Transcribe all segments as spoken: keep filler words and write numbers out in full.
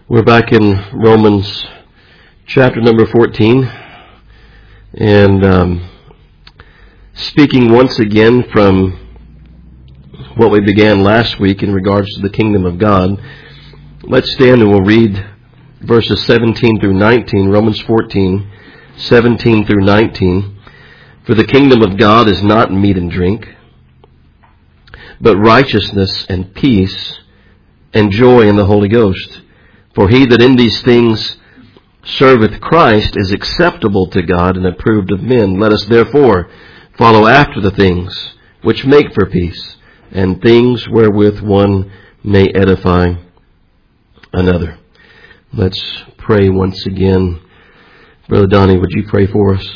We're back in Romans chapter number fourteen, and um, speaking once again from what we began last week in regards to the kingdom of God. Let's stand and we'll read verses seventeen through nineteen, Romans fourteen, seventeen through nineteen. For the kingdom of God is not meat and drink, but righteousness and peace and joy in the Holy Ghost. For he that in these things serveth Christ is acceptable to God and approved of men. Let us therefore follow after the things which make for peace, and things wherewith one may edify another. Let's pray once again. Brother Donnie, would you pray for us?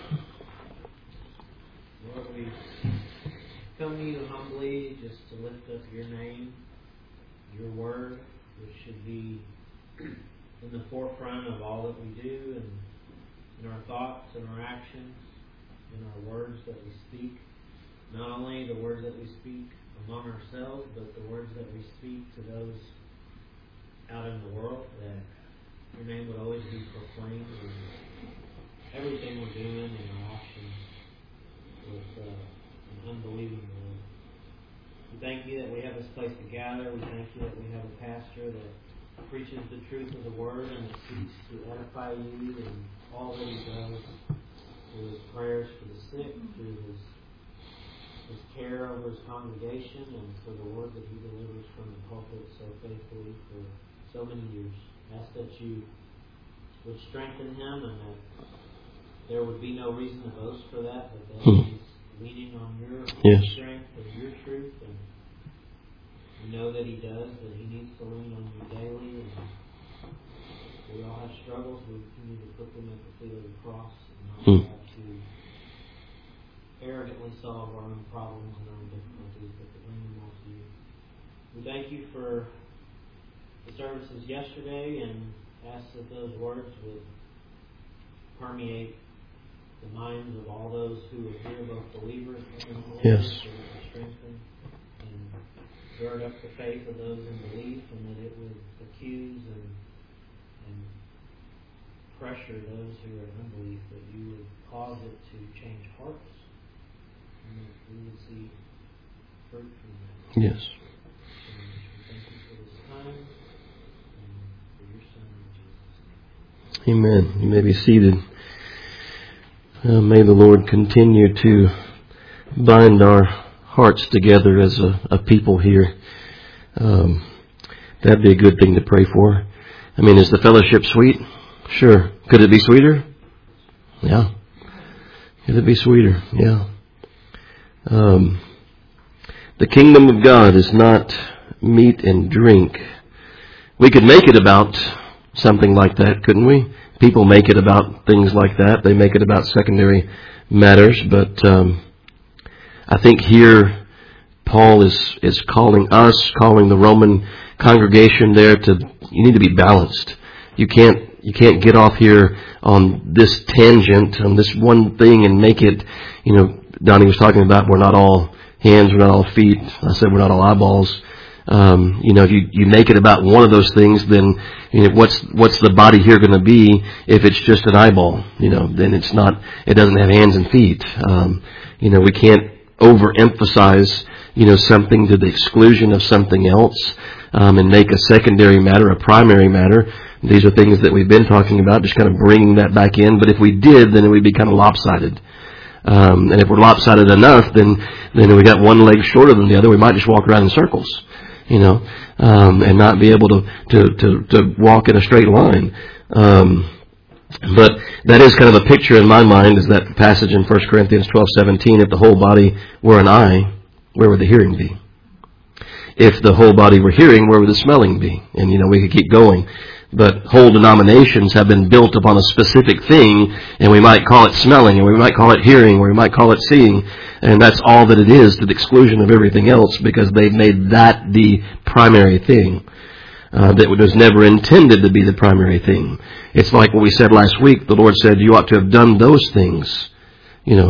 Lord, we come to you humbly just to lift up your name, your word, which should be in the forefront of all that we do, and in our thoughts and our actions, in our words that we speak. Not only the words that we speak among ourselves, but the words that we speak to those out in the world, that your name would always be proclaimed in everything we're doing and our actions with uh, an unbelieving Lord. We thank you that we have this place to gather. We thank you that we have a pastor that preaches the truth of the word and that seeks to edify you in all that he does, through his prayers for the sick, through his his care over his congregation, and for the word that he delivers from the pulpit so faithfully for so many years. I ask that you would strengthen him, and that there would be no reason to boast for that, but that hmm. he's leaning on your yes. strength and your truth, and we know that he does, that he needs to lean on you daily, and we all have struggles. We need to put them at the feet of the cross and not hmm. have to arrogantly solve our own problems and our own difficulties, but to bring them all to you. We thank you for the services yesterday, and ask that those words would permeate the minds of all those who are here, both believers and unbelievers, yes. that it would strengthen and gird up the faith of those in belief, and that it would accuse and, and pressure those who are in unbelief, that you would cause it to change hearts, and that we would see fruit from that. Yes. And we thank you for this time and for your Son, Jesus' name. Amen. You may be seated. Uh, may the Lord continue to bind our hearts together as a, a people here. Um, that'd be a good thing to pray for. I mean, is the fellowship sweet? Sure. Could it be sweeter? Yeah. Could it be sweeter? Yeah. Um, the kingdom of God is not meat and drink. We could make it about something like that, couldn't we? People make it about things like that. They make it about secondary matters. But um, I think here Paul is, is calling us, calling the Roman congregation there to, you need to be balanced. You can't you can't get off here on this tangent, on this one thing, and make it, you know, Donnie was talking about we're not all hands, we're not all feet. I said we're not all eyeballs. Um, you know, if you, you make it about one of those things, then, you know, what's, what's the body here going to be if it's just an eyeball? You know, then it's not, it doesn't have hands and feet. Um, you know, we can't overemphasize, you know, something to the exclusion of something else, um, and make a secondary matter a primary matter. These are things that we've been talking about, just kind of bringing that back in. But if we did, then it would be kind of lopsided. Um, and if we're lopsided enough, then, then we got one leg shorter than the other. We might just walk around in circles. You know, um, and not be able to, to, to, to walk in a straight line. Um, but that is kind of a picture in my mind, is that passage in First Corinthians twelve seventeen. If the whole body were an eye, where would the hearing be? If the whole body were hearing, where would the smelling be? And, you know, we could keep going. But whole denominations have been built upon a specific thing, and we might call it smelling, and we might call it hearing, or we might call it seeing, and that's all that it is, to the exclusion of everything else, because they've made that the primary thing. Uh, that was never intended to be the primary thing. It's like what we said last week. The Lord said you ought to have done those things, you know,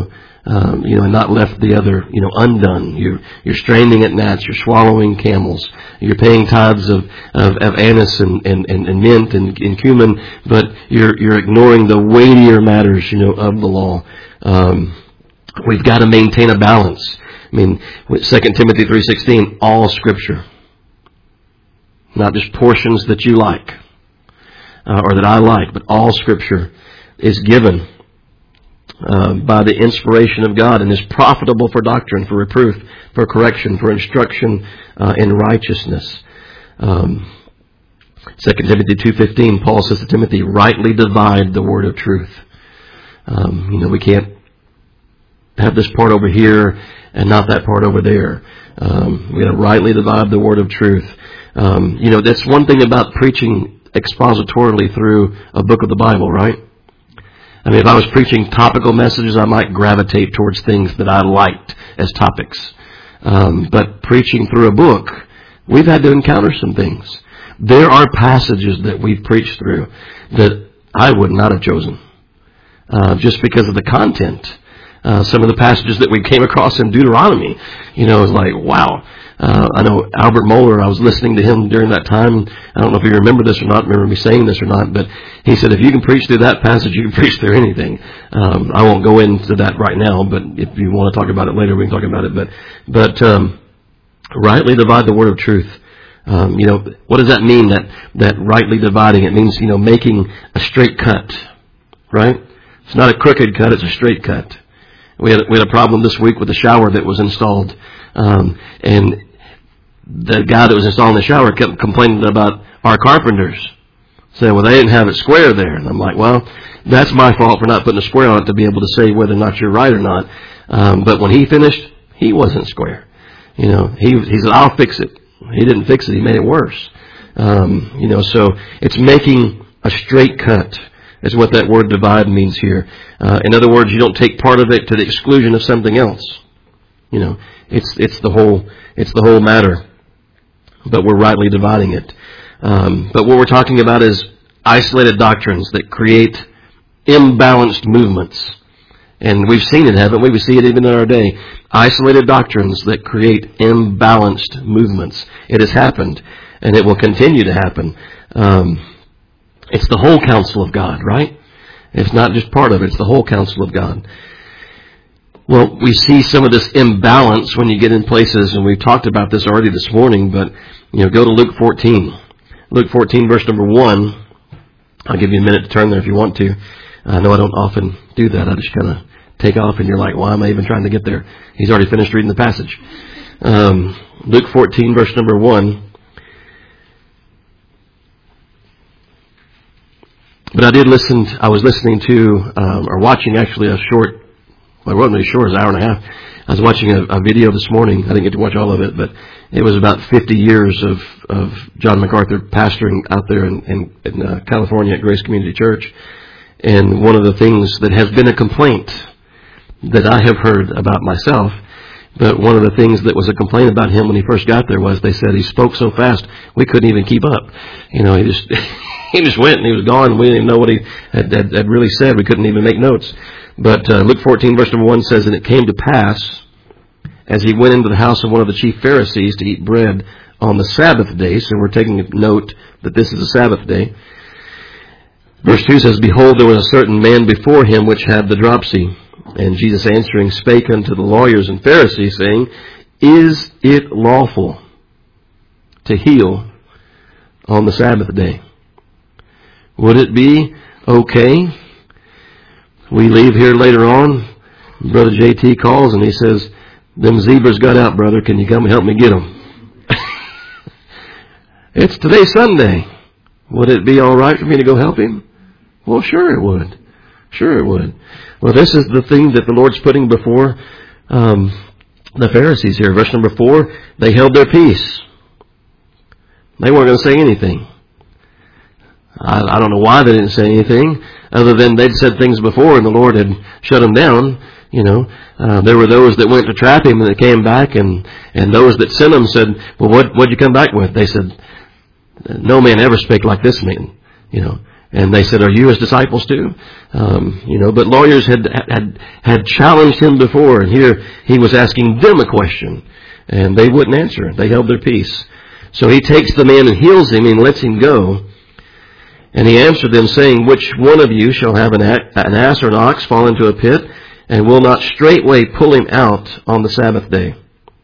Um, you know, and not left the other, you know, undone. You're, you're straining at gnats, you're swallowing camels, you're paying tithes of, of, of anise and, and, and, and mint and, and cumin, but you're, you're ignoring the weightier matters, you know, of the law. Um, we've got to maintain a balance. I mean, Second Timothy three sixteen, all Scripture. Not just portions that you like, uh, or that I like, but all Scripture is given Uh, by the inspiration of God and is profitable for doctrine, for reproof, for correction, for instruction uh, in righteousness. Um, Second Timothy two fifteen, Paul says to Timothy, rightly divide the word of truth. Um, you know, we can't have this part over here and not that part over there. Um, we got to rightly divide the word of truth. Um, you know, that's one thing about preaching expositorily through a book of the Bible, right? I mean, if I was preaching topical messages, I might gravitate towards things that I liked as topics. Um, but preaching through a book, we've had to encounter some things. There are passages that we've preached through that I would not have chosen, uh, just because of the content. Uh, some of the passages that we came across in Deuteronomy, you know, it's like, wow. Uh, I know Albert Mohler, I was listening to him during that time. I don't know if you remember this or not, remember me saying this or not, but he said, if you can preach through that passage, you can preach through anything. Um, I won't go into that right now, but if you want to talk about it later, we can talk about it. But, but, um, rightly divide the word of truth. Um, you know, what does that mean, that, that rightly dividing? It means, you know, making a straight cut, right? It's not a crooked cut, it's a straight cut. We had, we had a problem this week with the shower that was installed. Um, and the guy that was installing the shower kept complaining about our carpenters. Saying, well, they didn't have it square there. And I'm like, well, that's my fault for not putting a square on it to be able to say whether or not you're right or not. Um, but when he finished, he wasn't square. You know, he, he said, I'll fix it. He didn't fix it. He made it worse. Um, you know, so it's making a straight cut is what that word divide means here. Uh, in other words, you don't take part of it to the exclusion of something else. You know, it's, it's the whole, it's the whole matter. But we're rightly dividing it. Um, but what we're talking about is isolated doctrines that create imbalanced movements. And we've seen it, haven't we? We see it even in our day. Isolated doctrines that create imbalanced movements. It has happened, and it will continue to happen. Um, it's the whole counsel of God, right? It's not just part of it. It's the whole counsel of God. Well, we see some of this imbalance when you get in places, and we've talked about this already this morning, but, you know, go to Luke fourteen. Luke fourteen, verse number one. I'll give you a minute to turn there if you want to. I know I don't often do that. I just kind of take off, and you're like, why am I even trying to get there? He's already finished reading the passage. Um, Luke fourteen, verse number one. But I did listen, to, I was listening to, um, or watching actually a short, well, it wasn't really short, it was an hour and a half. I was watching a, a video this morning. I didn't get to watch all of it, but it was about fifty years of, of John MacArthur pastoring out there in, in, in uh, California at Grace Community Church. And one of the things that has been a complaint that I have heard about myself, but one of the things that was a complaint about him when he first got there was they said he spoke so fast we couldn't even keep up. You know, he just he just went and he was gone. We didn't even know what he had, had, had really said. We couldn't even make notes. But uh, Luke fourteen, verse number one says, and it came to pass, as he went into the house of one of the chief Pharisees to eat bread on the Sabbath day, so we're taking note that this is a Sabbath day. Verse two says, behold, there was a certain man before him which had the dropsy. And Jesus answering spake unto the lawyers and Pharisees, saying, is it lawful to heal on the Sabbath day? Would it be okay? We leave here later on. Brother J T calls and he says, them zebras got out, brother. Can you come and help me get them? It's today Sunday. Would it be all right for me to go help him? Well, sure it would. Sure it would. Well, this is the thing that the Lord's putting before um, the Pharisees here. Verse number four, they held their peace. They weren't going to say anything. I, I don't know why they didn't say anything, other than they'd said things before and the Lord had shut them down. You know, uh, there were those that went to trap him and they came back, and, and those that sent him said, well, what, what'd you come back with? They said, no man ever spake like this man, you know. And they said, are you his disciples too? Um, you know, but lawyers had, had, had challenged him before, and here he was asking them a question, and they wouldn't answer. They held their peace. So he takes the man and heals him and lets him go. And he answered them, saying, which one of you shall have an ass or an ox fall into a pit, and will not straightway pull him out on the Sabbath day?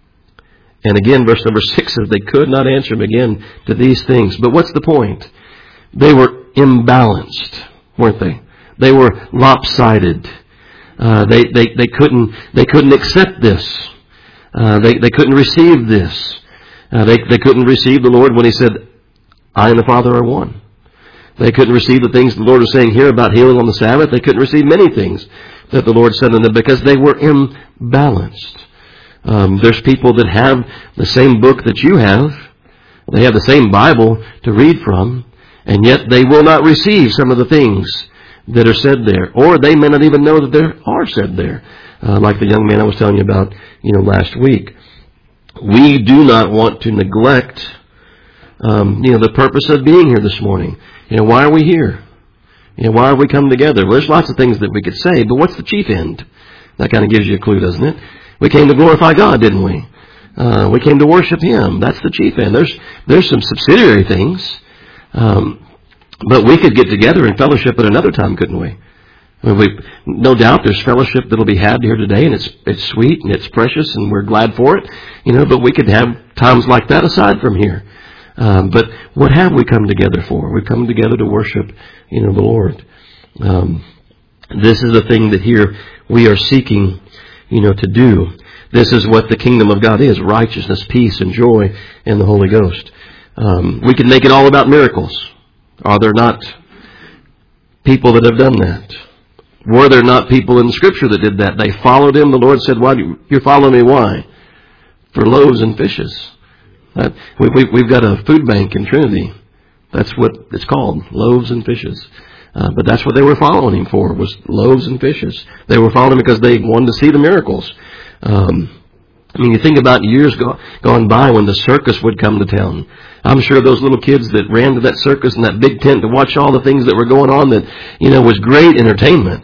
And again, verse number six says, they could not answer him again to these things. But what's the point? They were imbalanced, weren't they? They were lopsided. Uh, they, they, they couldn't, they couldn't accept this. Uh, they, they couldn't receive this. Uh, they, they couldn't receive the Lord when he said, I and the Father are one. They couldn't receive the things the Lord was saying here about healing on the Sabbath. They couldn't receive many things that the Lord said to them because they were imbalanced. Um, there's people that have the same book that you have. They have the same Bible to read from, and yet they will not receive some of the things that are said there. Or they may not even know that there are said there. Uh, like the young man I was telling you about, you know, last week. We do not want to neglect, um, you know, the purpose of being here this morning. You know, why are we here? You know, why are we come together? Well, there's lots of things that we could say, but what's the chief end? That kind of gives you a clue, doesn't it? We came to glorify God, didn't we? Uh, we came to worship Him. That's the chief end. There's there's some subsidiary things, um, but we could get together and fellowship at another time, couldn't we? I mean, we, no doubt there's fellowship that'll be had here today, and it's it's sweet and it's precious, and we're glad for it. You know, but we could have times like that aside from here. Um, but what have we come together for? We've come together to worship, you know, the Lord. Um, this is the thing that here we are seeking, you know, to do. This is what the kingdom of God is: righteousness, peace, and joy in the Holy Ghost. Um, we can make it all about miracles. Are there not people that have done that? Were there not people in the Scripture that did that? They followed Him. The Lord said, "Why do you, you're following me? Why? For loaves and fishes." That, we, we, we've got a food bank in Trinity. That's what it's called, loaves and fishes. Uh, but that's what they were following Him for, was loaves and fishes. They were following Him because they wanted to see the miracles. Um, I mean, you think about years go, gone by when the circus would come to town. I'm sure those little kids that ran to that circus and that big tent to watch all the things that were going on that, you know, was great entertainment.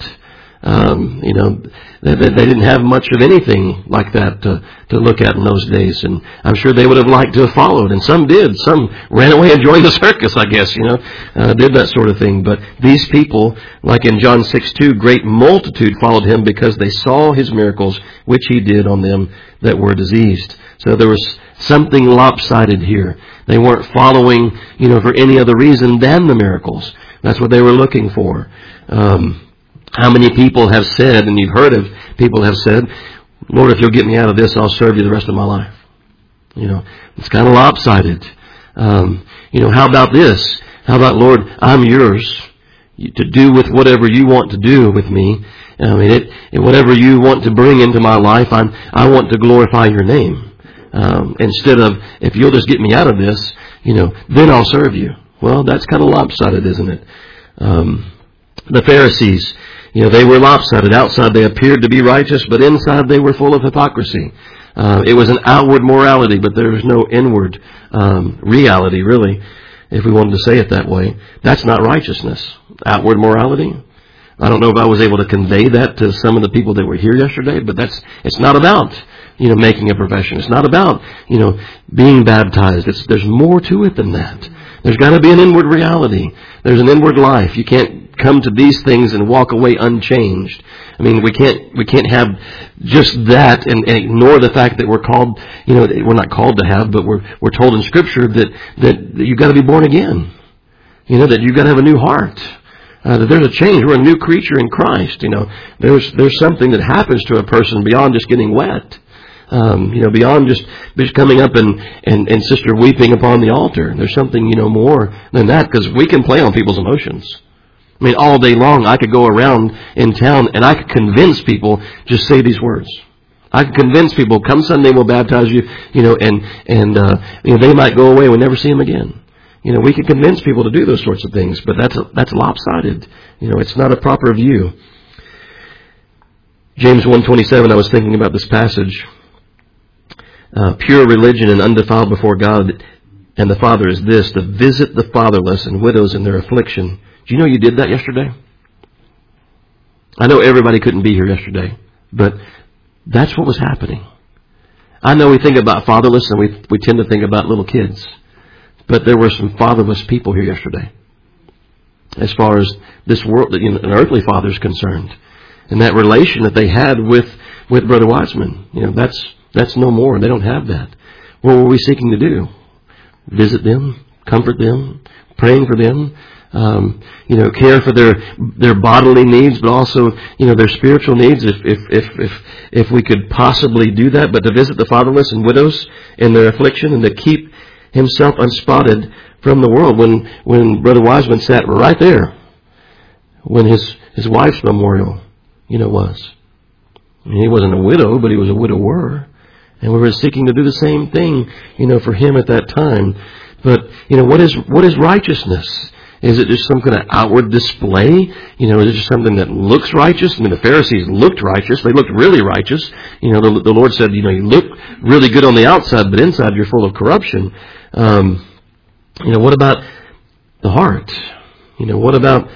Um, you know, they, they didn't have much of anything like that to, to look at in those days. And I'm sure they would have liked to have followed. And some did. Some ran away and joined the circus, I guess, you know, uh, did that sort of thing. But these people, like in John six two, great multitude followed Him because they saw His miracles, which He did on them that were diseased. So there was something lopsided here. They weren't following, you know, for any other reason than the miracles. That's what they were looking for. Um, how many people have said, and you've heard of people have said, "Lord, if you'll get me out of this, I'll serve you the rest of my life." You know, it's kind of lopsided. Um, you know, how about this? How about, "Lord, I'm yours to do with whatever you want to do with me. I mean, it, it, whatever you want to bring into my life, I'm, I want to glorify your name." Um, instead of, "If you'll just get me out of this, you know, then I'll serve you." Well, that's kind of lopsided, isn't it? Um, the Pharisees, you know, they were lopsided. Outside they appeared to be righteous, but inside they were full of hypocrisy. Uh, it was an outward morality, but there was no inward um, reality, really, if we wanted to say it that way. That's not righteousness. Outward morality. I don't know if I was able to convey that to some of the people that were here yesterday, but that's, it's not about, you know, making a profession. It's not about, you know, being baptized. It's, there's more to it than that. There's got to be an inward reality. There's an inward life. You can't come to these things and walk away unchanged. I mean, we can't, we can't have just that and, and ignore the fact that we're called, you know, we're not called to have, but we're, we're told in Scripture that, that, that you've got to be born again. You know, that you've got to have a new heart. Uh, that there's a change. We're a new creature in Christ. You know, there's there's something that happens to a person beyond just getting wet. Um, you know, beyond just just coming up and, and, and sister weeping upon the altar. There's something, you know, more than that, because we can play on people's emotions. I mean, all day long I could go around in town and I could convince people, just say these words. I could convince people, come Sunday we'll baptize you, you know, and and uh, you know, they might go away and we'll never see them again. You know, we can convince people to do those sorts of things, but that's a, that's lopsided. You know, it's not a proper view. James one twenty-seven, I was thinking about this passage. Uh, pure religion and undefiled before God And the Father is this, to visit the fatherless and widows in their affliction. Do you know you did that yesterday? I know everybody couldn't be here yesterday, but that's what was happening. I know we think about fatherless and we we tend to think about little kids, but there were some fatherless people here yesterday. As far as this world, you know, an earthly father is concerned, and that relation that they had with with Brother Wiseman, you know, that's that's no more. They don't have that. What were we seeking to do? Visit them, comfort them, praying for them, um, you know, care for their their bodily needs, but also, you know, their spiritual needs. If if if if if we could possibly do that, but to visit the fatherless and widows in their affliction, and to keep himself unspotted from the world. When when Brother Wiseman sat right there, when his his wife's memorial, you know, was. I mean, he wasn't a widow, but he was a widower. And we were seeking to do the same thing, you know, for him at that time. But, you know, what is what is righteousness? Is it just some kind of outward display? You know, is it just something that looks righteous? I mean, the Pharisees looked righteous. They looked really righteous. You know, the, the Lord said, you know, you look really good on the outside, but inside you're full of corruption. Um, you know, what about the heart? You know, what about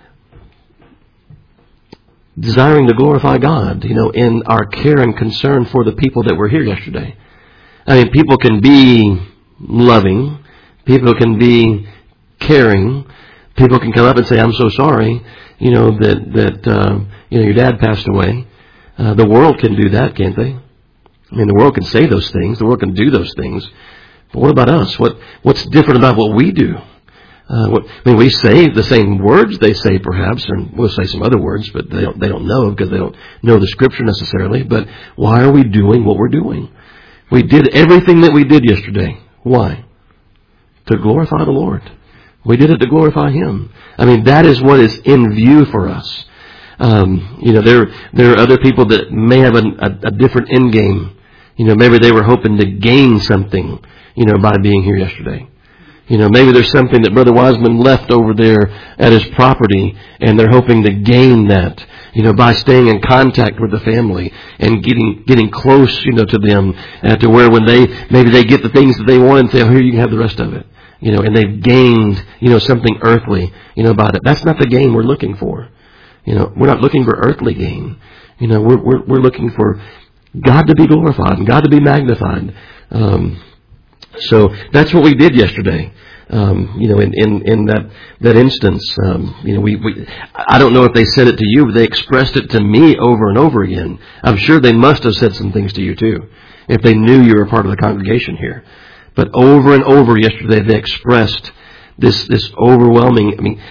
desiring to glorify God, you know, in our care and concern for the people that were here yesterday? I mean, people can be loving. People can be caring. People can come up and say, I'm so sorry, you know, that, that uh, you know, your dad passed away. Uh, the world can do that, can't they? I mean, the world can say those things. The world can do those things. But what about us? What What's different about what we do? Uh, what, I mean, we say the same words they say, perhaps, and we'll say some other words, but they don't, they don't know because they don't know the Scripture necessarily. But why are we doing what we're doing? We did everything that we did yesterday. Why? To glorify the Lord. We did it to glorify Him. I mean, that is what is in view for us. Um, you know, there there are other people that may have a, a, a different end game. You know, maybe they were hoping to gain something, you know, by being here yesterday. You know, maybe there's something that Brother Wiseman left over there at his property, and they're hoping to gain that, you know, by staying in contact with the family and getting getting close, you know, to them, uh, to where when they maybe they get the things that they want and say, oh, here you can have the rest of it, you know, and they've gained, you know, something earthly, you know, about it. That's not the gain we're looking for. You know, we're not looking for earthly gain. You know, we're we're, we're looking for God to be glorified and God to be magnified. Um, So that's what we did yesterday. Um, you know, in, in, in that, that instance, um, you know, we, we, I don't know if they said it to you, but they expressed it to me over and over again. I'm sure they must have said some things to you too, if they knew you were part of the congregation here. But over and over yesterday, they expressed this, this overwhelming, I mean,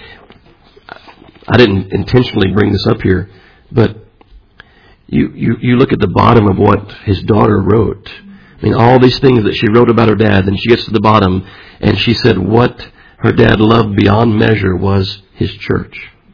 I didn't intentionally bring this up here, but you, you, you look at the bottom of what his daughter wrote. I mean, all these things that she wrote about her dad, and she gets to the bottom, and she said what her dad loved beyond measure was his church.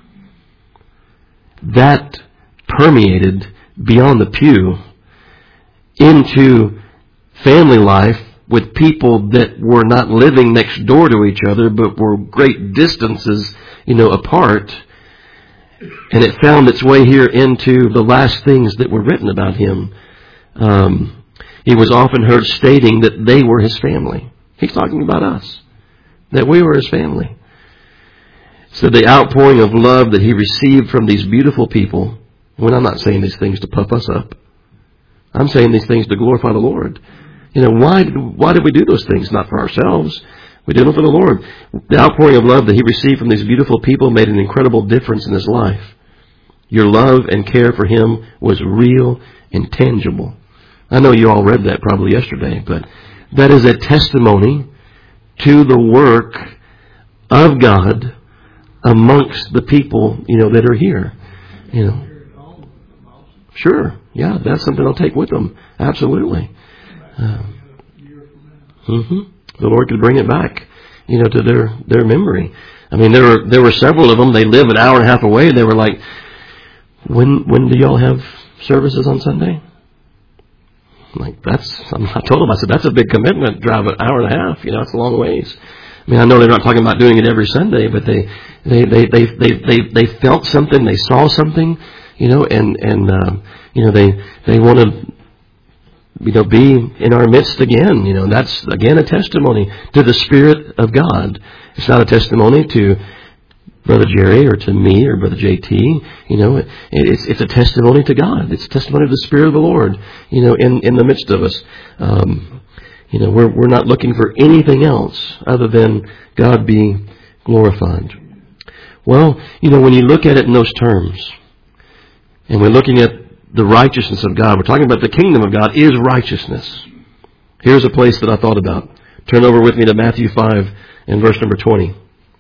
That permeated beyond the pew into family life with people that were not living next door to each other, but were great distances, you know, apart. And it found its way here into the last things that were written about him. Um... He was often heard stating that they were his family. He's talking about us, that we were his family. So the outpouring of love that he received from these beautiful people, when I'm not saying these things to puff us up, I'm saying these things to glorify the Lord. You know, why did, why did we do those things? Not for ourselves. We did them for the Lord. The outpouring of love that he received from these beautiful people made an incredible difference in his life. Your love and care for him was real and tangible. I know you all read that probably yesterday, but that is a testimony to the work of God amongst the people, you know, that are here. You know, sure, yeah, that's something I'll take with them. Absolutely. Uh, mm-hmm. The Lord could bring it back, you know, to their their memory. I mean, there were there were several of them. They live an hour and a half away. They were like, when when do y'all have services on Sunday? Like, that's, I told them, I said, that's a big commitment, drive an hour and a half, you know, it's a long ways. I mean, I know they're not talking about doing it every Sunday, but they, they, they, they, they, they, they felt something, they saw something, you know, and, and, uh, you know, they, they want to you know, be in our midst again. You know, that's again a testimony to the Spirit of God. It's not a testimony to Brother Jerry or to me or Brother J T. You know, it, it's it's a testimony to God. It's a testimony of the Spirit of the Lord. You know, in in the midst of us. Um, you know, we're we're not looking for anything else other than God be glorified. Well, you know, when you look at it in those terms, and we're looking at the righteousness of God, we're talking about the kingdom of God is righteousness. Here's a place that I thought about. Turn over with me to Matthew five and verse number twenty.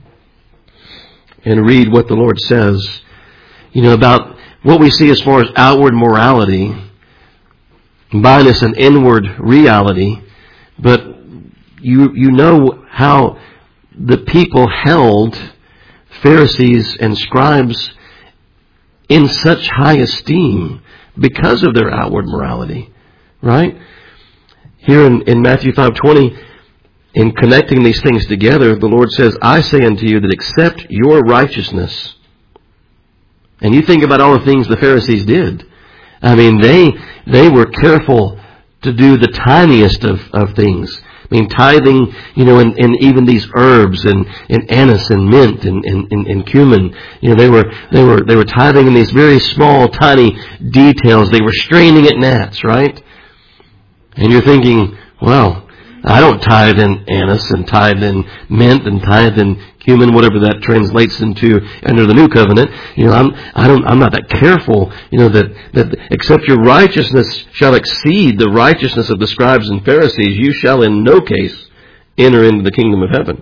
And read what the Lord says, you know, about what we see as far as outward morality, minus an inward reality. But you you know how the people held Pharisees and scribes in such high esteem because of their outward morality, right? Here in, in Matthew five twenty, in connecting these things together, the Lord says, I say unto you that except your righteousness, and you think about all the things the Pharisees did. I mean, they they were careful to do the tiniest of, of things. I mean, tithing, you know, in, in even these herbs and, and anise and mint and, and, and, and cumin, you know, they were they were they were tithing in these very small, tiny details. They were straining at gnats, right? And you're thinking, well, I don't tithe in anise and tithe in mint and tithe in cumin, whatever that translates into under the new covenant. You know, I'm I don't I'm not that careful. You know that that except your righteousness shall exceed the righteousness of the scribes and Pharisees, you shall in no case enter into the kingdom of heaven.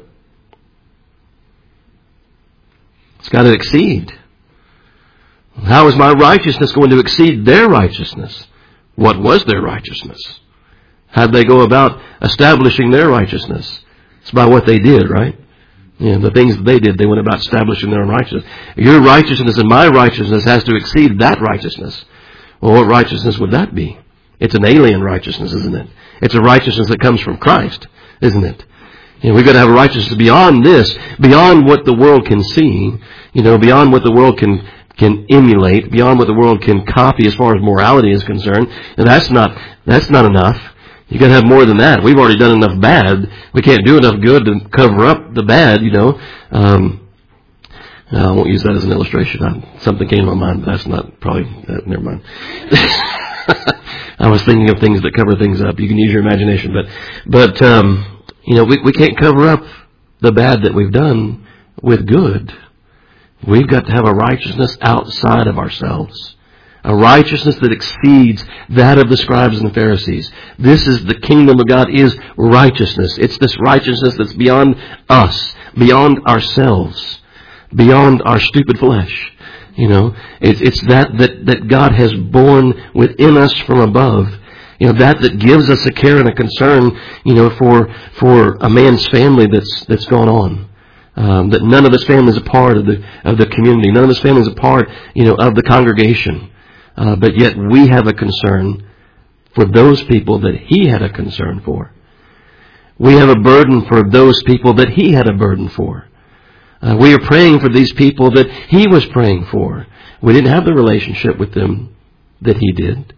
It's got to exceed. How is my righteousness going to exceed their righteousness? What was their righteousness? How'd they go about establishing their righteousness? It's by what they did, right? You know, the things that they did, they went about establishing their own righteousness. Your righteousness and my righteousness has to exceed that righteousness. Well, what righteousness would that be? It's an alien righteousness, isn't it? It's a righteousness that comes from Christ, isn't it? You know, we've got to have a righteousness beyond this, beyond what the world can see, you know, beyond what the world can can emulate, beyond what the world can copy as far as morality is concerned. And that's not that's not enough. You got to have more than that. We've already done enough bad. We can't do enough good to cover up the bad, you know. Um, I won't use that as an illustration. I, something came to my mind, but that's not probably, uh, never mind. I was thinking of things that cover things up. You can use your imagination. But, but um, you know, we, we can't cover up the bad that we've done with good. We've got to have a righteousness outside of ourselves. A righteousness that exceeds that of the scribes and the Pharisees. This is the kingdom of God is righteousness. It's this righteousness that's beyond us, beyond ourselves, beyond our stupid flesh. You know, it's, it's that, that that God has born within us from above. You know, that that gives us a care and a concern, you know, for for a man's family that's that's gone on. Um, that none of his family is a part of the of the community. None of his family is a part, you know, of the congregation. Uh, but yet we have a concern for those people that he had a concern for. We have a burden for those people that he had a burden for. Uh, we are praying for these people that he was praying for. We didn't have the relationship with them that he did.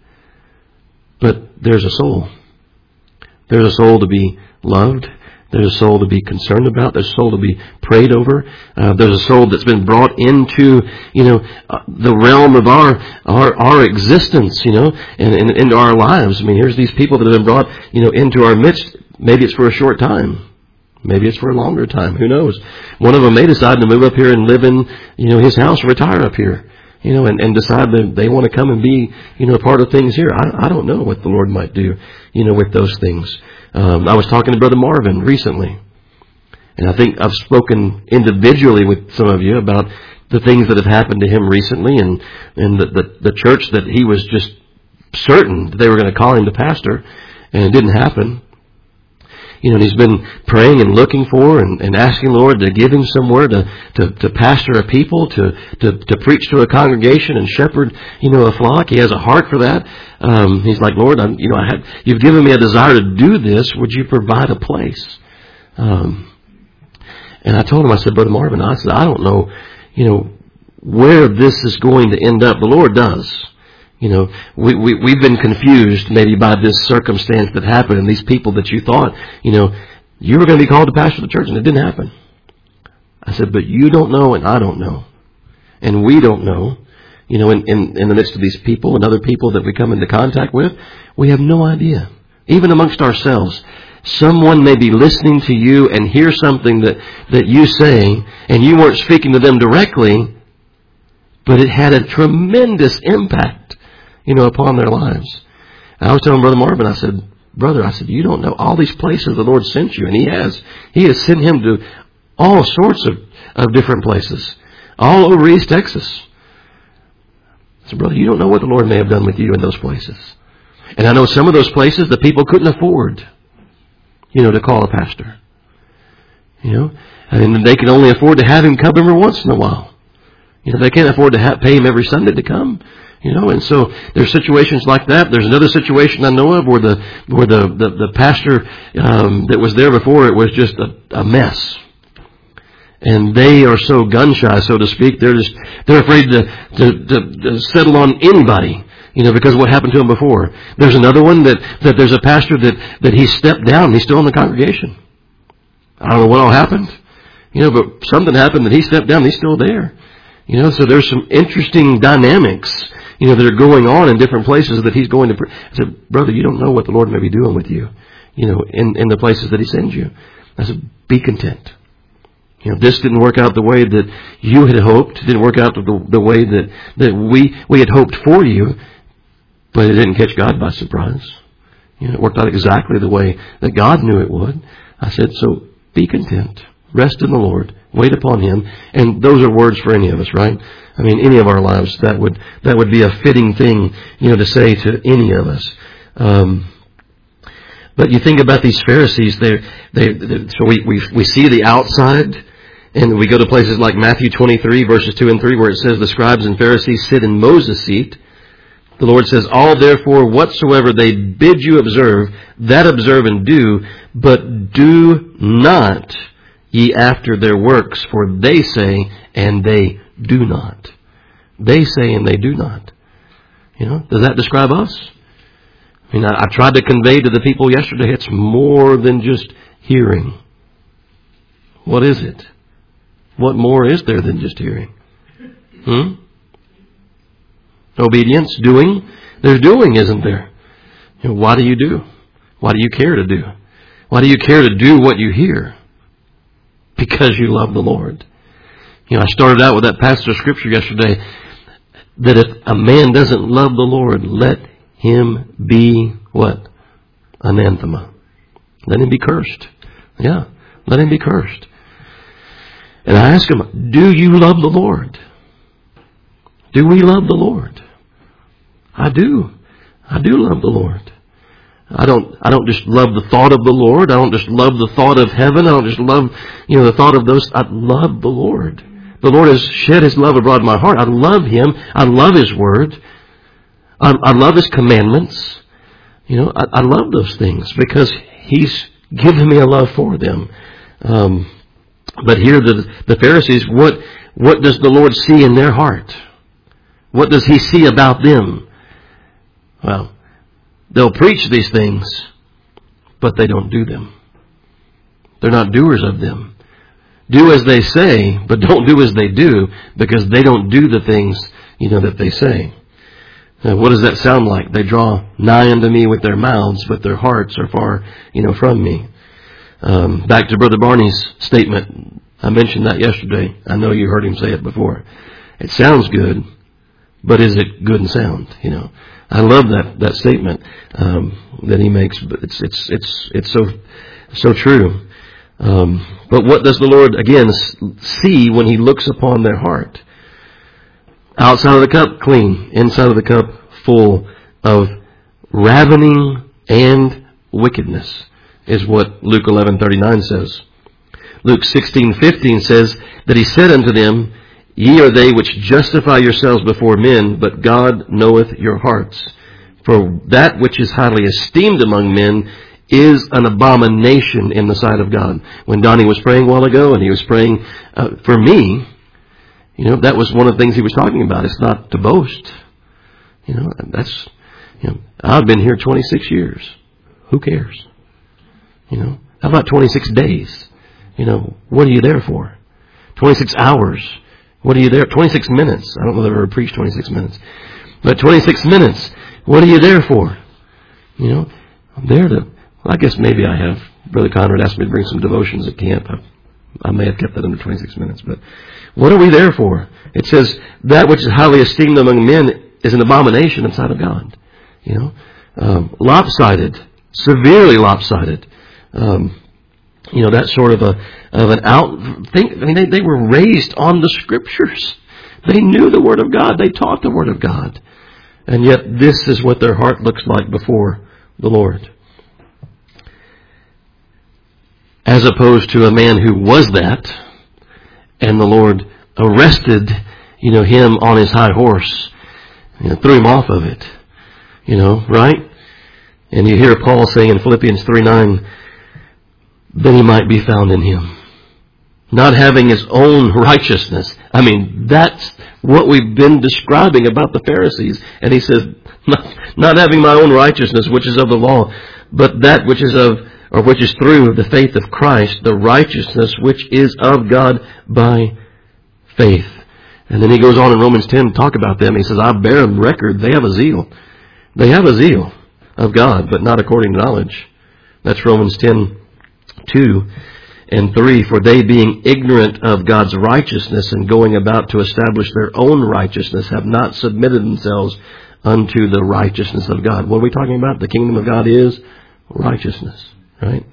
But there's a soul. There's a soul to be loved. There's a soul to be concerned about. There's a soul to be prayed over. Uh, there's a soul that's been brought into, you know, uh, the realm of our our, our existence, you know, and, and into our lives. I mean, here's these people that have been brought, you know, into our midst. Maybe it's for a short time. Maybe it's for a longer time. Who knows? One of them may decide to move up here and live in, you know, his house or retire up here, you know, and, and decide that they want to come and be, you know, a part of things here. I, I don't know what the Lord might do, you know, with those things. Um, I was talking to Brother Marvin recently, and I think I've spoken individually with some of you about the things that have happened to him recently, and and the the, the church that he was just certain that they were going to call him to pastor, and it didn't happen. You know, and he's been praying and looking for and, and asking the Lord to give him somewhere to, to, to pastor a people, to, to, to preach to a congregation and shepherd, you know, a flock. He has a heart for that. Um, he's like, Lord, I'm, you know, I have, you've given me a desire to do this. Would you provide a place? Um, and I told him, I said, Brother Marvin, I said, I don't know, you know, where this is going to end up. The Lord does. You know, we, we, we've been confused maybe by this circumstance that happened and these people that you thought, you know, you were going to be called to pastor the church and it didn't happen. I said, but you don't know and I don't know. And we don't know. You know, in, in, in the midst of these people and other people that we come into contact with, we have no idea. Even amongst ourselves, someone may be listening to you and hear something that, that you say, and you weren't speaking to them directly, but it had a tremendous impact, you know, upon their lives. And I was telling Brother Marvin, I said, brother, I said, you don't know all these places the Lord sent you, and He has. He has sent him to all sorts of, of different places, all over East Texas. I said, brother, you don't know what the Lord may have done with you in those places. And I know some of those places the people couldn't afford, you know, to call a pastor. You know, and they can only afford to have him come every once in a while. You know, they can't afford to have, pay him every Sunday to come. You know, and so there's situations like that. There's another situation I know of where the where the the, the pastor um, that was there before, it was just a, a mess. And they are so gun shy, so to speak. They're just they're afraid to, to, to, to settle on anybody, you know, because of what happened to them before. There's another one that, that there's a pastor that, that he stepped down. He's still in the congregation. I don't know what all happened, you know, but something happened that he stepped down. He's still there, you know. So there's some interesting dynamics, you know, that are going on in different places that he's going to. I said, brother, you don't know what the Lord may be doing with you, you know, in, in the places that He sends you. I said, be content. You know, this didn't work out the way that you had hoped. It didn't work out the, the way that, that we, we had hoped for you, but it didn't catch God by surprise. You know, it worked out exactly the way that God knew it would. I said, so be content. Rest in the Lord. Wait upon Him. And those are words for any of us, right? I mean, any of our lives, that would, that would be a fitting thing, you know, to say to any of us. Um, but you think about these Pharisees, they, they, they so we, we, we see the outside. And we go to places like Matthew twenty-three, verses two and three, where it says, the scribes and Pharisees sit in Moses' seat. The Lord says, all therefore whatsoever they bid you observe, that observe and do, but do not ye after their works, for they say and they do not. They say and they do not. You know, does that describe us? I mean, I, I tried to convey to the people yesterday, it's more than just hearing. What is it? What more is there than just hearing? Hmm? Obedience, doing. There's doing, isn't there? You know, why do you do? Why do you care to do? Why do you care to do what you hear? Because you love the Lord. You know, I started out with that passage of Scripture yesterday, that if a man doesn't love the Lord, let him be what? Anathema. Let him be cursed. Yeah, let him be cursed. And I ask him, do you love the Lord? Do we love the Lord? I do. I do love the Lord. I don't, I don't just love the thought of the Lord. I don't just love the thought of heaven. I don't just love, you know, the thought of those. I love the Lord. The Lord has shed His love abroad in my heart. I love Him. I love His Word. I, I love His commandments. You know, I, I love those things because He's given me a love for them. Um, But here the, the Pharisees, what, what does the Lord see in their heart? What does He see about them? Well, they'll preach these things, but they don't do them. They're not doers of them. Do as they say, but don't do as they do, because they don't do the things, you know, that they say. Now, what does that sound like? They draw nigh unto me with their mouths, but their hearts are far, you know, from me. Um, back to Brother Barney's statement. I mentioned that yesterday. I know you heard him say it before. It sounds good, but is it good and sound? You know, I love that that statement um, that he makes. But it's it's it's it's so so true. Um, but what does the Lord again see when He looks upon their heart? Outside of the cup, clean. Inside of the cup, full of ravening and wickedness, is what Luke eleven thirty-nine says. Luke sixteen fifteen says that He said unto them, Ye are they which justify yourselves before men, but God knoweth your hearts. For that which is highly esteemed among men is an abomination in the sight of God. When Donnie was praying a while ago, and he was praying uh, for me, you know, that was one of the things he was talking about. It's not to boast. You know, that's, you know, I've been here twenty-six years. Who cares? You know, how about twenty-six days? You know, what are you there for? twenty-six hours. What are you there? twenty-six minutes. I don't know if I've ever preached twenty-six minutes. But twenty-six minutes. What are you there for? You know, I'm there to, well, I guess maybe I have. Brother Conrad asked me to bring some devotions at camp. I, I may have kept that under twenty-six minutes. But what are we there for? It says, that which is highly esteemed among men is an abomination inside of God. You know, um, lopsided, severely lopsided. Um, you know, that sort of a of an out. Think, I mean, they, they were raised on the Scriptures. They knew the Word of God. They taught the Word of God, and yet this is what their heart looks like before the Lord. As opposed to a man who was that, and the Lord arrested, you know, him on his high horse, you know, threw him off of it. You know, right? And you hear Paul saying in Philippians three nine, that he might be found in him, not having his own righteousness. I mean, that's what we've been describing about the Pharisees. And he says, not, not having my own righteousness, which is of the law, but that which is of, or which is through the faith of Christ, the righteousness which is of God by faith. And then he goes on in Romans ten to talk about them. He says, I bear them record. They have a zeal. They have a zeal of God, but not according to knowledge. That's Romans ten, two and three. For they, being ignorant of God's righteousness and going about to establish their own righteousness, have not submitted themselves unto the righteousness of God. What are we talking about? The kingdom of God is righteousness, right?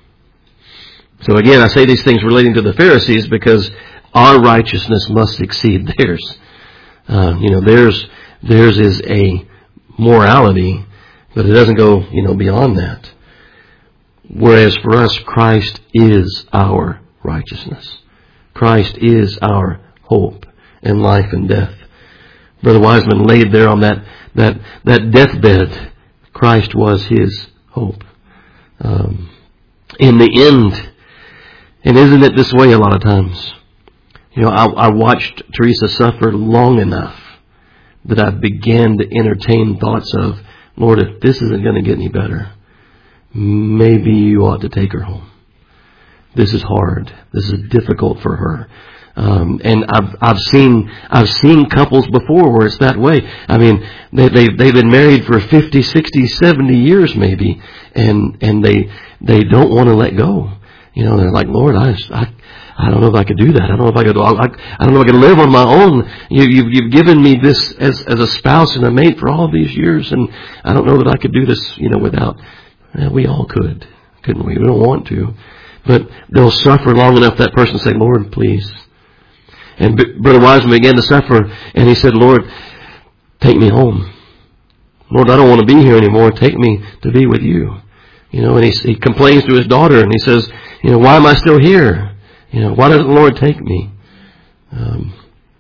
So again, I say these things relating to the Pharisees because our righteousness must exceed theirs. Uh, you know, theirs, theirs is a morality, but it doesn't go, you know, beyond that. Whereas for us, Christ is our righteousness. Christ is our hope in life and death. Brother Wiseman laid there on that that that deathbed. Christ was his hope. Um, in the end, and isn't it this way a lot of times? You know, I, I watched Teresa suffer long enough that I began to entertain thoughts of, Lord, if this isn't going to get any better, maybe you ought to take her home. This is hard. This is difficult for her. Um, and I've I've seen I've seen couples before where it's that way. I mean, they they they've been married for fifty, sixty, seventy years maybe, and and they they don't want to let go. You know, they're like, Lord, I I I don't know if I could do that. I don't know if I could. I, I don't know if I can live on my own. You, you've you've given me this as as a spouse and a mate for all these years, and I don't know that I could do this. You know, without. Well, we all could, couldn't we? We don't want to, but they'll suffer long enough. That person say, Lord, please. And Brother Wiseman began to suffer, and he said, Lord, take me home. Lord, I don't want to be here anymore. Take me to be with you. You know, and he, he complains to his daughter, and he says, you know, why am I still here? You know, why doesn't the Lord take me? Um,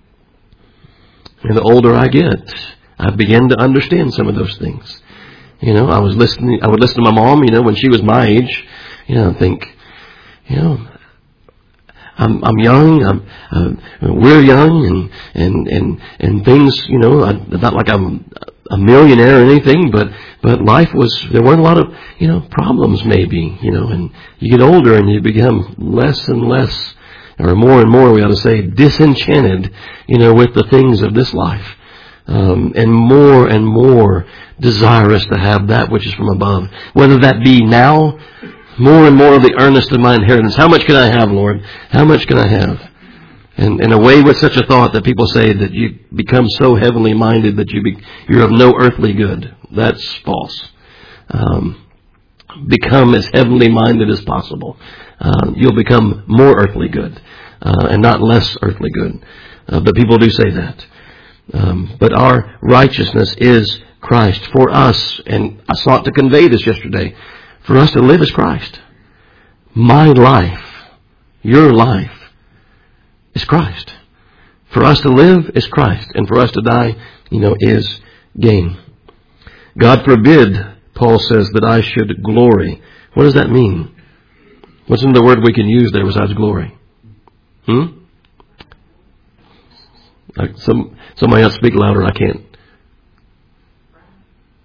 and the older I get, I begin to understand some of those things. You know, I was listening, I would listen to my mom, you know, when she was my age, you know, and think, you know, I'm, I'm young, I'm, uh, we're young, and, and, and, and things, you know, I, not like I'm a millionaire or anything, but, but life was, there weren't a lot of, you know, problems maybe, you know, and you get older and you become less and less, or more and more, we ought to say, disenchanted, you know, with the things of this life. Um, and more and more desirous to have that which is from above. Whether that be now, more and more of the earnest of my inheritance. How much can I have, Lord? How much can I have? And, and away with such a thought that people say that you become so heavenly minded that you be, you're of no earthly good. That's false. Um, become as heavenly minded as possible. Uh, you'll become more earthly good, uh, and not less earthly good. Uh, but people do say that. Um, but our righteousness is Christ for us. And I sought to convey this yesterday. For us to live is Christ. My life, your life, is Christ. For us to live is Christ. And for us to die, you know, is gain. God forbid, Paul says, that I should glory. What does that mean? What's another word we can use there besides glory? Hmm? Like some, somebody else speak louder. I can't.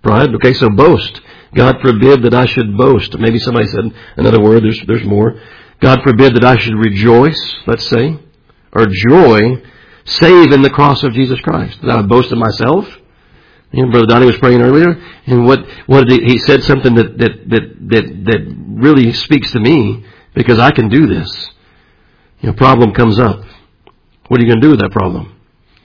Pride. Okay, so boast. God forbid that I should boast. Maybe somebody said another word. There's, there's more. God forbid that I should rejoice, let's say, or joy, save in the cross of Jesus Christ. That I would boast in myself. You know, Brother Donnie was praying earlier, and what, what did he, he said something that, that, that, that, that really speaks to me, because I can do this. You know, problem comes up. What are you going to do with that problem?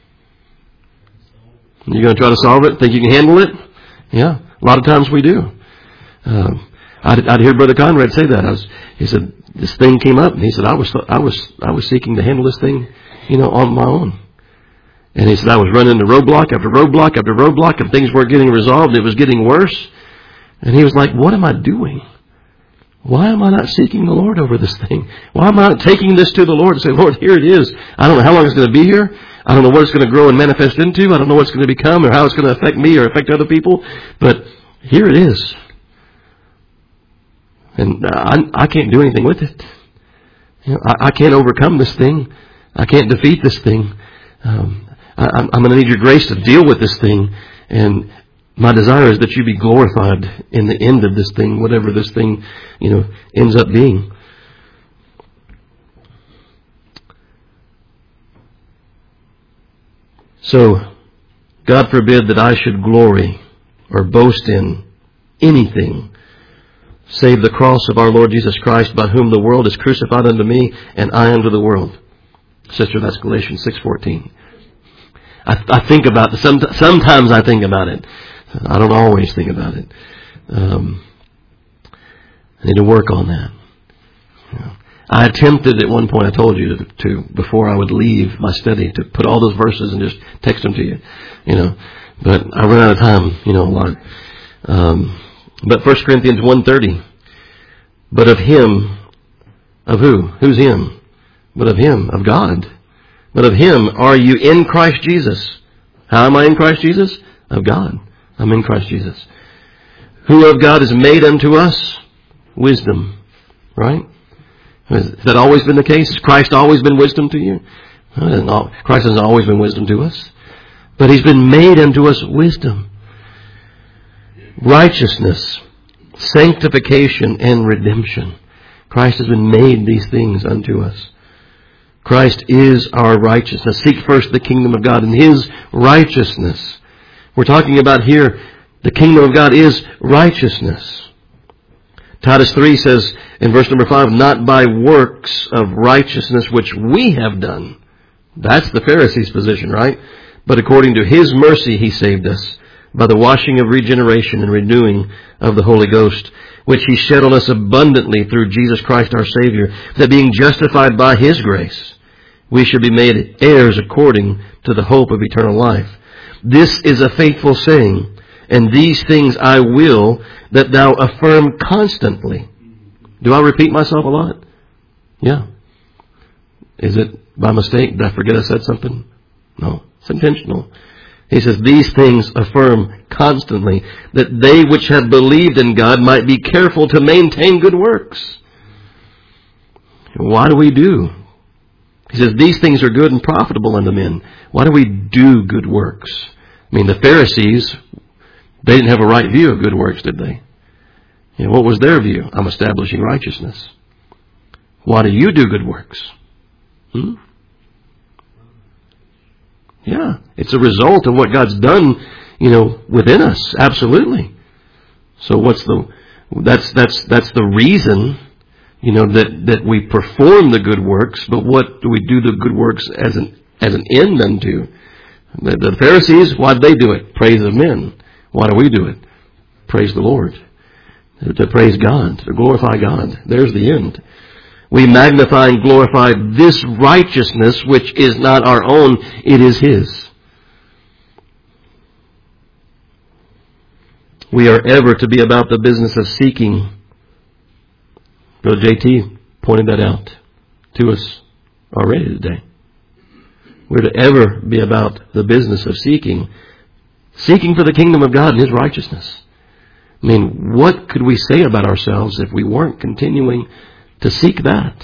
You're going to try to solve it? Think you can handle it? Yeah, a lot of times we do. Um, I'd, I'd hear Brother Conrad say that. I was, he said, this thing came up, and he said, I was, I was, I was seeking to handle this thing, you know, on my own. And he said, I was running into roadblock after roadblock after roadblock, and things weren't getting resolved. It was getting worse. And he was like, what am I doing? Why am I not seeking the Lord over this thing? Why am I not taking this to the Lord and say, Lord, here it is. I don't know how long it's going to be here. I don't know what it's going to grow and manifest into. I don't know what it's going to become or how it's going to affect me or affect other people. But here it is. And I, I can't do anything with it. You know, I, I can't overcome this thing. I can't defeat this thing. Um, I, I'm, I'm going to need your grace to deal with this thing. And my desire is that you be glorified in the end of this thing, whatever this thing, you know, ends up being. So, God forbid that I should glory or boast in anything save the cross of our Lord Jesus Christ, by whom the world is crucified unto me, and I unto the world. Sister, that's Galatians six fourteen. I, I think about it. Some, sometimes I think about it. I don't always think about it. Um, I need to work on that. You know, I attempted at one point, I told you, to, to, before I would leave my study, to put all those verses and just text them to you. You know, but I run out of time, you know, a lot. Um, but First Corinthians one thirty, but of Him, of who? Who's Him? But of Him, of God. But of Him are you in Christ Jesus. How am I in Christ Jesus? Of God. I'm in Christ Jesus. Who of God is made unto us? Wisdom. Right? Has that always been the case? Has Christ always been wisdom to you? Christ hasn't always been wisdom to us. But He's been made unto us wisdom, righteousness, sanctification, and redemption. Christ has been made these things unto us. Christ is our righteousness. Seek first the kingdom of God and His righteousness. We're talking about here, the kingdom of God is righteousness. Titus three says in verse number five, not by works of righteousness which we have done. That's the Pharisees' position, right? But according to His mercy He saved us by the washing of regeneration and renewing of the Holy Ghost, which He shed on us abundantly through Jesus Christ our Savior, that being justified by His grace, we should be made heirs according to the hope of eternal life. This is a faithful saying, and these things I will that thou affirm constantly. Do I repeat myself a lot? Yeah. Is it by mistake? Did I forget I said something? No. It's intentional. He says, these things affirm constantly, that they which have believed in God might be careful to maintain good works. Why do we do? He says, these things are good and profitable unto men. Why do we do good works? I mean, the Pharisees, they didn't have a right view of good works, did they? You know, what was their view? I'm establishing righteousness. Why do you do good works? Hmm? Yeah, it's a result of what God's done, you know, within us. Absolutely. So what's the, that's, that's, that's the reason, you know, that, that we perform the good works, but what do we do the good works as an, as an end unto? The, the Pharisees, why did they do it? Praise of men. Why do we do it? Praise the Lord. To praise God, to glorify God. There's the end. We magnify and glorify this righteousness, which is not our own, it is His. We are ever to be about the business of seeking. Brother J T pointed that out to us already today. We're to ever be about the business of seeking. Seeking for the kingdom of God and His righteousness. I mean, what could we say about ourselves if we weren't continuing to seek that?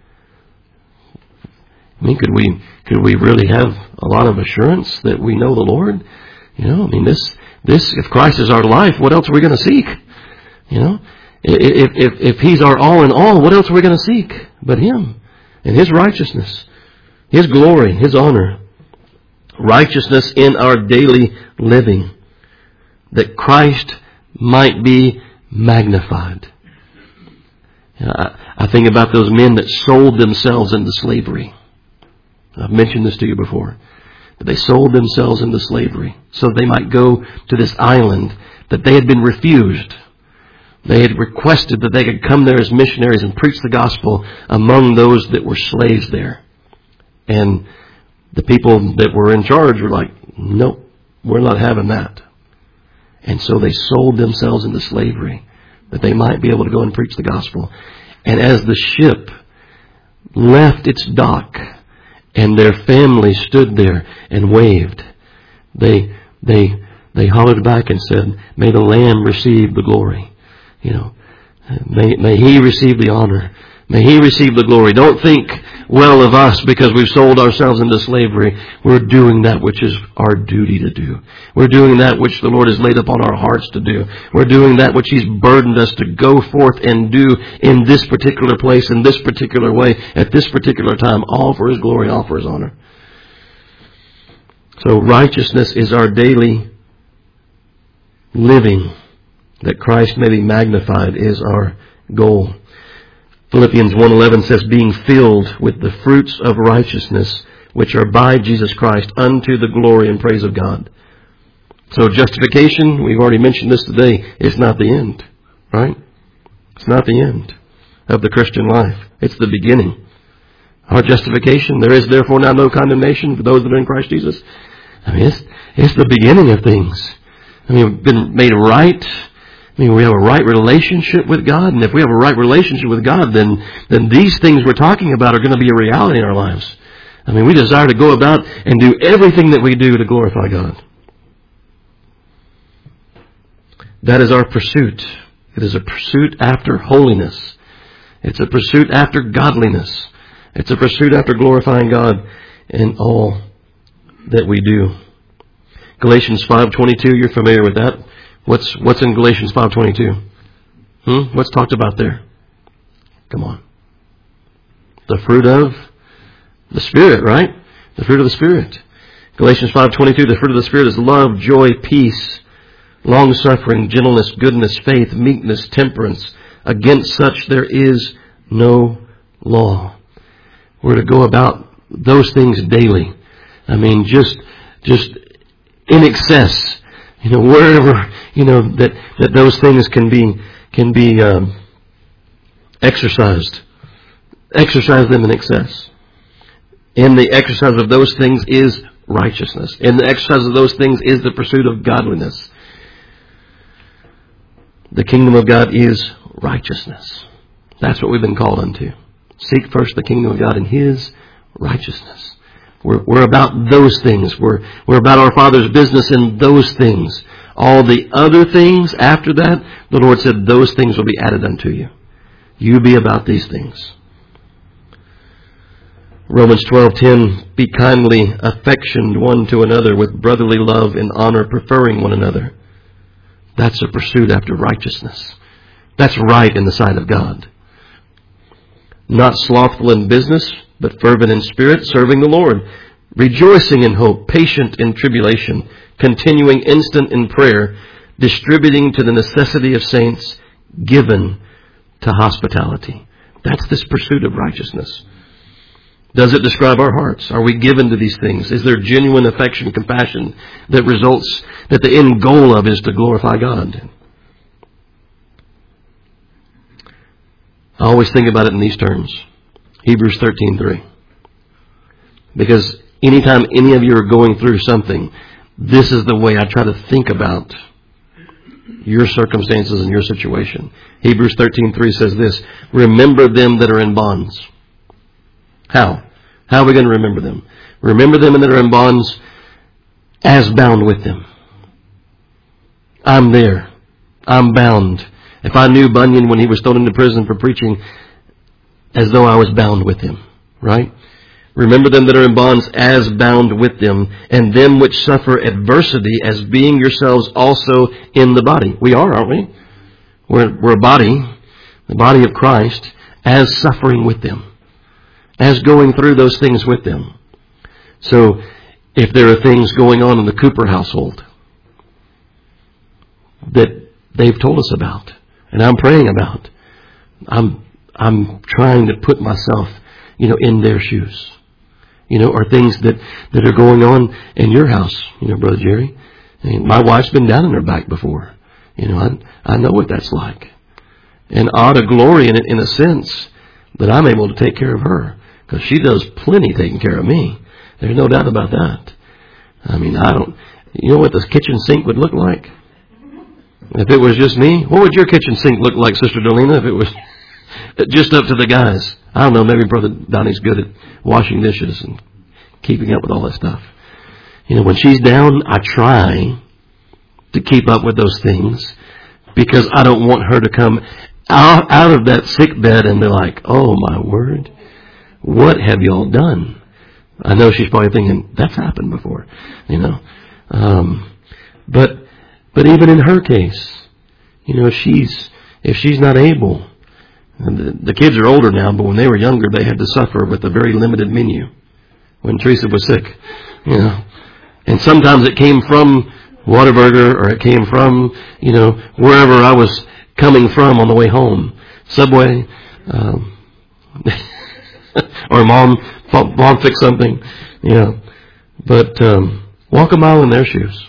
I mean, could we could we really have a lot of assurance that we know the Lord? You know, I mean, this This, if Christ is our life, what else are we going to seek? You know, if, if, if He's our all in all, what else are we going to seek but Him and His righteousness, His glory, His honor, righteousness in our daily living, that Christ might be magnified. You know, I, I think about those men that sold themselves into slavery. I've mentioned this to you before. But they sold themselves into slavery so they might go to this island that they had been refused. They had requested that they could come there as missionaries and preach the gospel among those that were slaves there. And the people that were in charge were like, nope, we're not having that. And so they sold themselves into slavery that they might be able to go and preach the gospel. And as the ship left its dock and their family stood there and waved, they they they hollered back and said, "May the Lamb receive the glory." You know, may may He receive the honor. May He receive the glory. Don't think well of us because we've sold ourselves into slavery. We're doing that which is our duty to do. We're doing that which the Lord has laid upon our hearts to do. We're doing that which He's burdened us to go forth and do in this particular place, in this particular way, at this particular time, all for His glory, all for His honor. So righteousness is our daily living, that Christ may be magnified is our goal. Philippians one eleven says, being filled with the fruits of righteousness, which are by Jesus Christ, unto the glory and praise of God. So justification, we've already mentioned this today, is not the end, right? It's not the end of the Christian life. It's the beginning. Our justification, there is therefore now no condemnation for those that are in Christ Jesus. I mean, it's, it's the beginning of things. I mean, we've been made right. I mean, we have a right relationship with God, and if we have a right relationship with God, then then these things we're talking about are going to be a reality in our lives. I mean, we desire to go about and do everything that we do to glorify God. That is our pursuit. It is a pursuit after holiness. It's a pursuit after godliness. It's a pursuit after glorifying God in all that we do. Galatians five twenty-two, you're familiar with that. What's what's in Galatians five twenty-two? Hmm? What's talked about there? Come on. The fruit of the Spirit, right? The fruit of the Spirit. Galatians five twenty-two, the fruit of the Spirit is love, joy, peace, long-suffering, gentleness, goodness, faith, meekness, temperance. Against such there is no law. We're to go about those things daily. I mean, just just in excess. You know, wherever, you know, that, that those things can be, can be, um, exercised. Exercise them in excess. In the exercise of those things is righteousness. In the exercise of those things is the pursuit of godliness. The kingdom of God is righteousness. That's what we've been called unto. Seek first the kingdom of God and His righteousness. We're, we're about those things. We're, we're about our Father's business in those things. All the other things after that, the Lord said, those things will be added unto you. You be about these things. Romans twelve ten, be kindly affectioned one to another with brotherly love and honor, preferring one another. That's a pursuit after righteousness. That's right in the sight of God. Not slothful in business, but fervent in spirit, serving the Lord, rejoicing in hope, patient in tribulation, continuing instant in prayer, distributing to the necessity of saints, given to hospitality. That's this pursuit of righteousness. Does it describe our hearts? Are we given to these things? Is there genuine affection, compassion that results, that the end goal of is to glorify God? I always think about it in these terms. Hebrews thirteen three. Because anytime any of you are going through something, this is the way I try to think about your circumstances and your situation. Hebrews thirteen three says this, remember them that are in bonds. How? How are we going to remember them? Remember them that are in bonds as bound with them. I'm there. I'm bound. If I knew Bunyan when he was thrown into prison for preaching, as though I was bound with him, right? Remember them that are in bonds as bound with them, and them which suffer adversity as being yourselves also in the body. We are, aren't we? We're, we're a body, the body of Christ, as suffering with them, as going through those things with them. So, if there are things going on in the Cooper household that they've told us about, and I'm praying about, I'm I'm trying to put myself, you know, in their shoes. You know, or things that, that are going on in your house, you know, Brother Jerry. I mean, my wife's been down in her back before. You know, I I know what that's like. And I ought to glory in it in a sense that I'm able to take care of her, because she does plenty taking care of me. There's no doubt about that. I mean, I don't, you know what this kitchen sink would look like? If it was just me, what would your kitchen sink look like, Sister Dolina, if it was just up to the guys? I don't know, maybe Brother Donnie's good at washing dishes and keeping up with all that stuff. You know, when she's down, I try to keep up with those things because I don't want her to come out, out of that sick bed and be like, oh my word, what have y'all done? I know she's probably thinking, that's happened before, you know. Um, but but even in her case, you know, if she's, if she's not able, and the, the kids are older now, but when they were younger, they had to suffer with a very limited menu when Teresa was sick, you know. And sometimes it came from Whataburger, or it came from, you know, wherever I was coming from on the way home. Subway, um, or mom, mom fixed something, you know. But um, walk a mile in their shoes,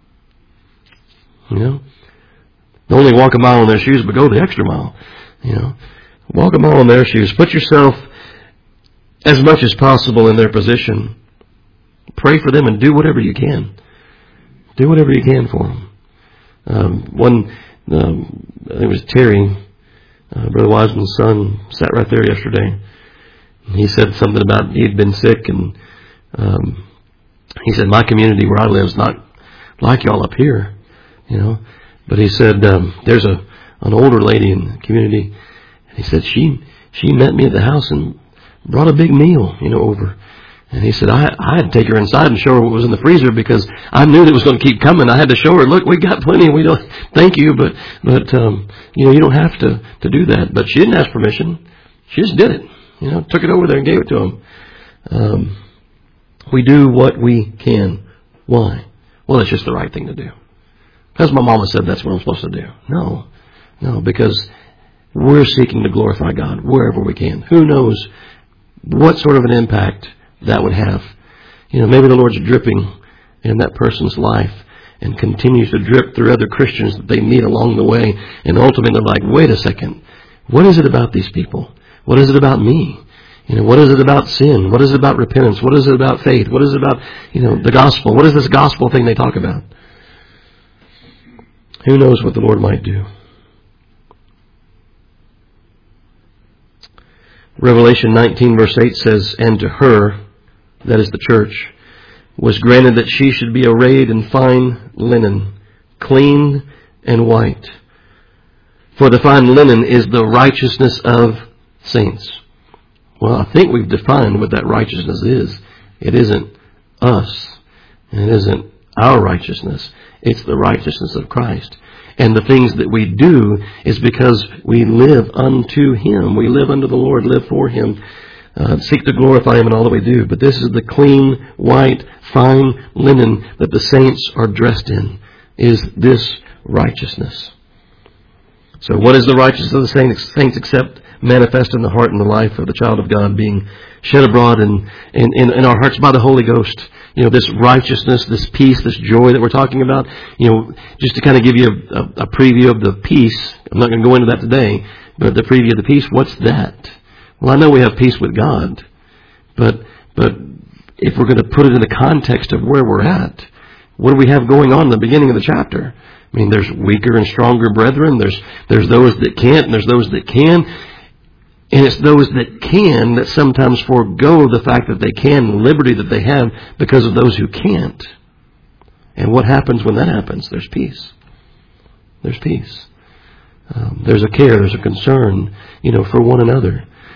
you know. Not only walk a mile in their shoes, but go the extra mile, you know. Walk a mile in their shoes. Put yourself as much as possible in their position. Pray for them and do whatever you can. Do whatever you can for them. Um, one, um, I think it was Terry, uh, Brother Wiseman's son, sat right there yesterday. He said something about he had been sick, and um, he said, my community where I live is not like y'all up here, you know. But he said, um, there's a an older lady in the community. He said, she she met me at the house and brought a big meal, you know, over. And he said, I, I had to take her inside and show her what was in the freezer because I knew that it was going to keep coming. I had to show her, look, we got plenty. We don't, thank you, but, but um, you know, you don't have to, to do that. But she didn't ask permission. She just did it. You know, took it over there and gave it to him. Um, we do what we can. Why? Well, it's just the right thing to do. Because my mama said that's what I'm supposed to do. No, no, because we're seeking to glorify God wherever we can. Who knows what sort of an impact that would have. You know, maybe the Lord's dripping in that person's life and continues to drip through other Christians that they meet along the way. And ultimately they're like, wait a second, what is it about these people? What is it about me? You know, what is it about sin? What is it about repentance? What is it about faith? What is it about, you know, the gospel? What is this gospel thing they talk about? Who knows what the Lord might do? Revelation nineteen verse eight says, and to her, that is the church, was granted that she should be arrayed in fine linen, clean and white. For the fine linen is the righteousness of saints. Well, I think we've defined what that righteousness is. It isn't us. It isn't our righteousness. It's the righteousness of Christ. And the things that we do is because we live unto Him. We live unto the Lord, live for Him, uh, seek to glorify Him in all that we do. But this is the clean, white, fine linen that the saints are dressed in, is this righteousness. So what is the righteousness of the saints, saints except manifest in the heart and the life of the child of God, being shed abroad in, in, in, in our hearts by the Holy Ghost? You know, this righteousness, this peace, this joy that we're talking about. You know, just to kind of give you a, a, a preview of the peace. I'm not going to go into that today, but the preview of the peace, what's that? Well, I know we have peace with God, but but if we're going to put it in the context of where we're at, what do we have going on in the beginning of the chapter? I mean, there's weaker and stronger brethren. There's there's those that can't, and there's those that can. And it's those that can that sometimes forego the fact that they can, the liberty that they have, because of those who can't. And what happens when that happens? There's peace. There's peace. Um, there's a care, there's a concern, you know, for one another.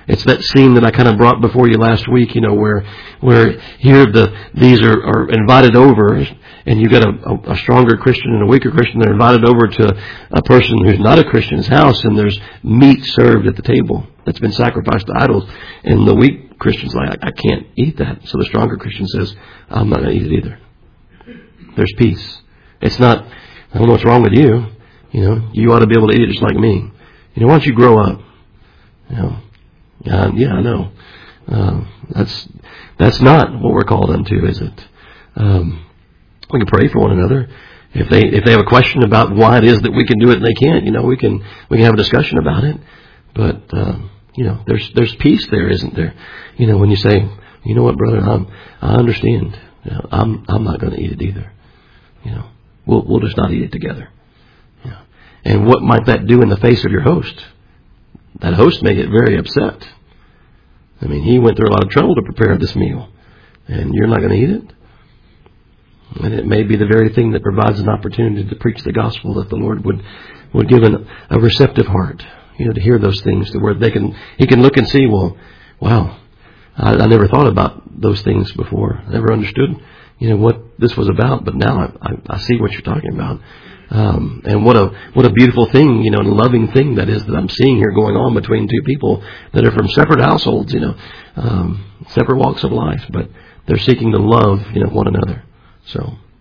It's that scene that I kind of brought before you last week, you know, where where here the these are, are invited over, and you've got a, a stronger Christian and a weaker Christian. They're invited over to a person who's not a Christian's house, and there's meat served at the table that's been sacrificed to idols. And the weak Christian's like, I can't eat that. So the stronger Christian says, I'm not going to eat it either. There's peace. It's not, I don't know what's wrong with you. You know, you ought to be able to eat it just like me. You know, why don't you grow up? You know, uh, yeah, I know. Uh, that's that's not what we're called unto, is it? Um, we can pray for one another. If they if they have a question about why it is that we can do it and they can't, you know, we can we can have a discussion about it. But um, you know, there's there's peace there, isn't there? You know, when you say, you know what, brother, I'm, I understand. You know, I'm I'm not going to eat it either. You know, we'll we'll just not eat it together. You know, and what might that do in the face of your host? That host may get very upset. I mean, he went through a lot of trouble to prepare this meal, and you're not going to eat it. And it may be the very thing that provides an opportunity to preach the gospel, that the Lord would would give an, a receptive heart, you know, to hear those things, to where they can he can look and see, well, wow, I, I never thought about those things before. I never understood, you know, what this was about, but now I, I, I see what you're talking about. Um, and what a what a beautiful thing, you know, and loving thing that is that I'm seeing here going on between two people that are from separate households, you know, um, separate walks of life, but they're seeking to love, you know, one another. So.